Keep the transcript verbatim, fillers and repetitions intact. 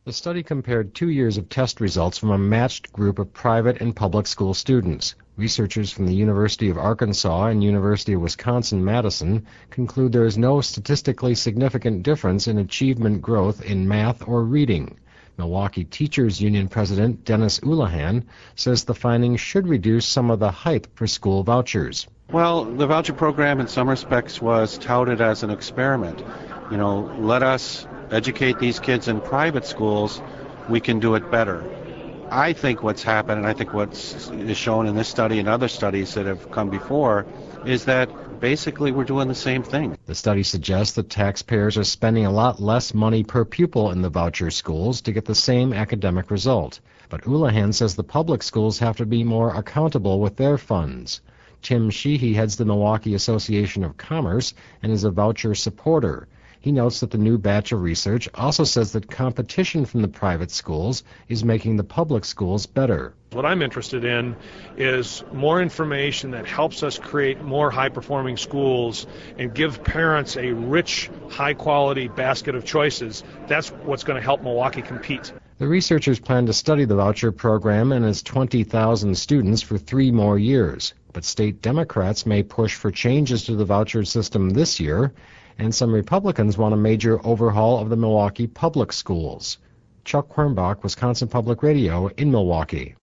The study compared two years of test results from a matched group of private and public school students. Researchers from the University of Arkansas and University of Wisconsin-Madison conclude there is no statistically significant difference in achievement growth in math or reading. Milwaukee Teachers Union President Dennis Ulahan says the findings should reduce some of the hype for school vouchers. Well, the voucher program in some respects was touted as an experiment. You know, let us educate these kids in private schools, we can do it better. I think what's happened, and I think what's is shown in this study and other studies that have come before, is that basically we're doing the same thing. The study suggests that taxpayers are spending a lot less money per pupil in the voucher schools to get the same academic result. But Ulahan says the public schools have to be more accountable with their funds. Tim Sheehy heads the Milwaukee Association of Commerce and is a voucher supporter. He notes that the new batch of research also says that competition from the private schools is making the public schools better. What I'm interested in is more information that helps us create more high-performing schools and give parents a rich, high-quality basket of choices. That's what's going to help Milwaukee compete. The researchers plan to study the voucher program and its twenty thousand students for three more years. But state Democrats may push for changes to the voucher system this year, and some Republicans want a major overhaul of the Milwaukee public schools. Chuck Quirmbach, Wisconsin Public Radio in Milwaukee.